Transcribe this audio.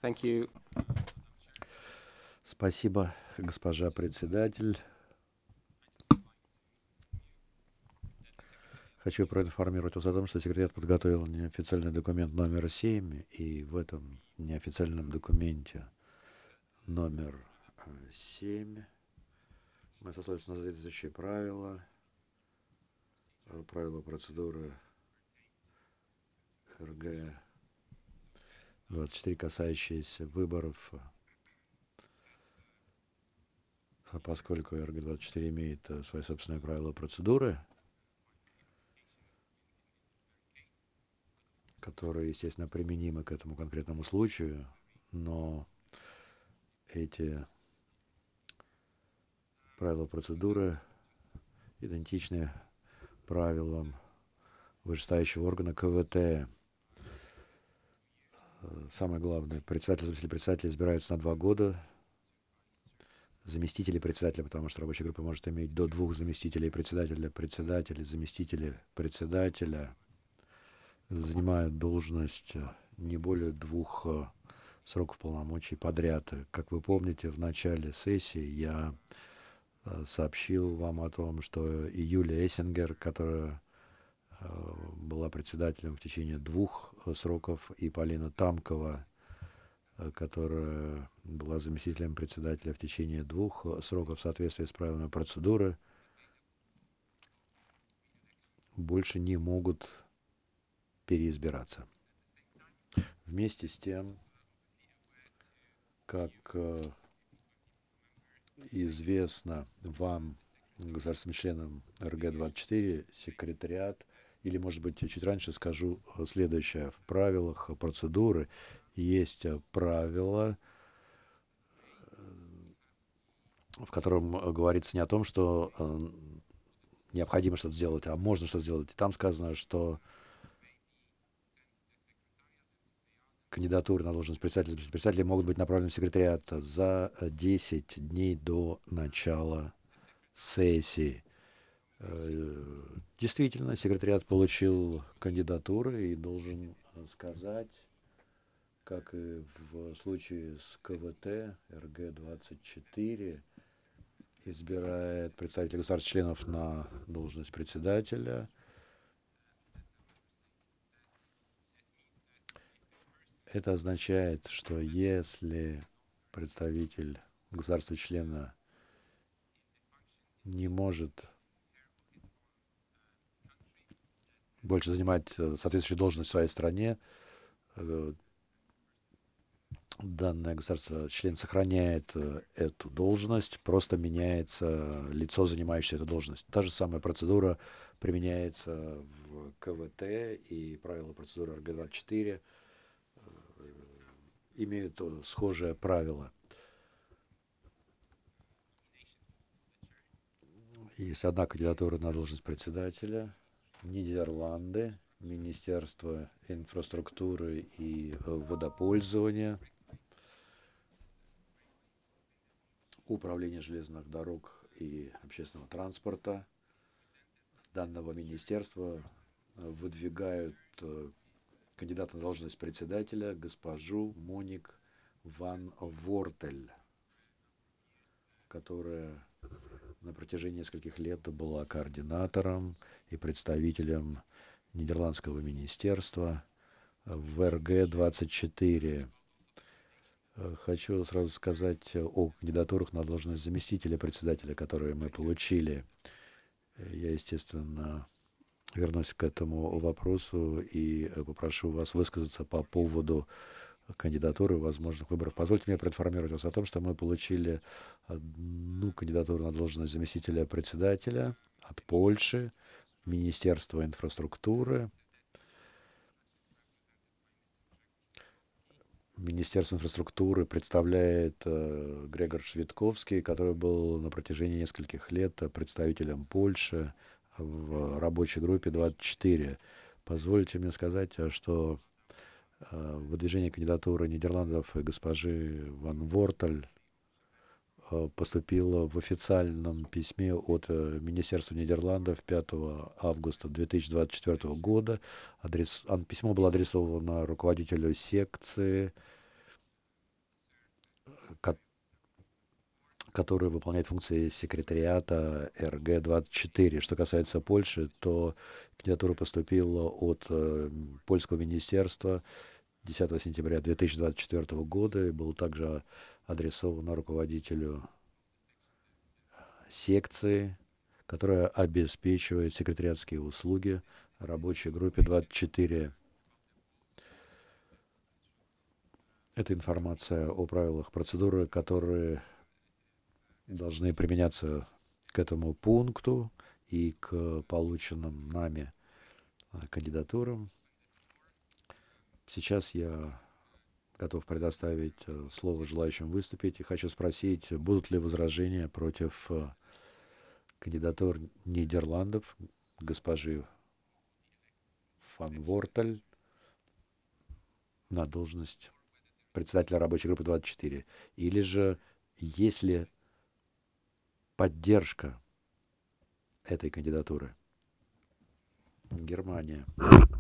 Thank you. Спасибо, госпожа председатель. Хочу проинформировать вас о том, что секретариат подготовил неофициальный документ номер 7, и в этом неофициальном документе номер 7 мы сослались на следующие правила, правила процедуры РГ-24, касающиеся выборов, поскольку РГ-24 имеет свои собственные правила процедуры, которые, естественно, применимы к этому конкретному случаю, но эти правила процедуры идентичны правилам вышестоящего органа КВТ. Самое главное, председатель, заместитель председателя избираются на 2 года, заместители председателя, потому что рабочая группа может иметь до 2 заместителей председателя, заместители председателя занимают должность не более 2 сроков полномочий подряд. Как вы помните, в начале сессии я сообщил вам о том, что и Юлия Эссингер, которая была председателем в течение 2 сроков, и Полина Тамкова, которая была заместителем председателя в течение 2 сроков в соответствии с правилами процедуры, больше не могут переизбираться. Вместе с тем, как известно вам, государственным членам РГ-24, секретариат, или, может быть, чуть раньше скажу следующее. В правилах процедуры есть правила, в котором говорится не о том, что необходимо что-то сделать, а можно что-то сделать. И там сказано, что кандидатуры на должность председателя могут быть направлены в секретариат за 10 дней до начала сессии. Действительно, секретариат получил кандидатуры и должен сказать, как и в случае с КВТ, РГ-24 избирает представителей государств-членов на должность председателя. Это означает, что если представитель государства-члена не может больше занимать соответствующую должность в своей стране, данное государство член сохраняет эту должность, просто меняется лицо, занимающее эту должность. Та же самая процедура применяется в КВТ, и правила процедуры РГ-24 имеют схожее правило. Есть одна кандидатура на должность председателя. Нидерланды, Министерство инфраструктуры и водопользования, Управление железных дорог и общественного транспорта данного министерства выдвигают кандидата на должность председателя госпожу Моник ван Вортель, которая на протяжении нескольких лет была координатором и представителем Нидерландского министерства в РГ-24. Хочу сразу сказать о кандидатурах на должность заместителя председателя, которые мы получили. Я, естественно, вернусь к этому вопросу и попрошу вас высказаться по поводу кандидатуры возможных выборов. Позвольте мне проинформировать вас о том, что мы получили одну кандидатуру на должность заместителя председателя от Польши, Министерства инфраструктуры. Министерство инфраструктуры представляет Грегор Швидковский, который был на протяжении нескольких лет представителем Польши в рабочей группе 24. Позвольте мне сказать, что выдвижение кандидатуры Нидерландов и госпожи Ван Вортель поступило в официальном письме от Министерства Нидерландов 5 августа 2024 года. Письмо было адресовано руководителю секции который выполняет функции секретариата РГ-24. Что касается Польши, то кандидатура поступила от польского министерства 10 сентября 2024 года и был также адресован руководителю секции, которая обеспечивает секретариатские услуги рабочей группе 24. Это информация о правилах процедуры, которые должны применяться к этому пункту и к полученным нами кандидатурам. Сейчас я готов предоставить слово желающим выступить и хочу спросить, будут ли возражения против кандидатур Нидерландов, госпожи Фан Вортель на должность председателя рабочей группы 24, или же есть ли поддержка этой кандидатуры. Германия.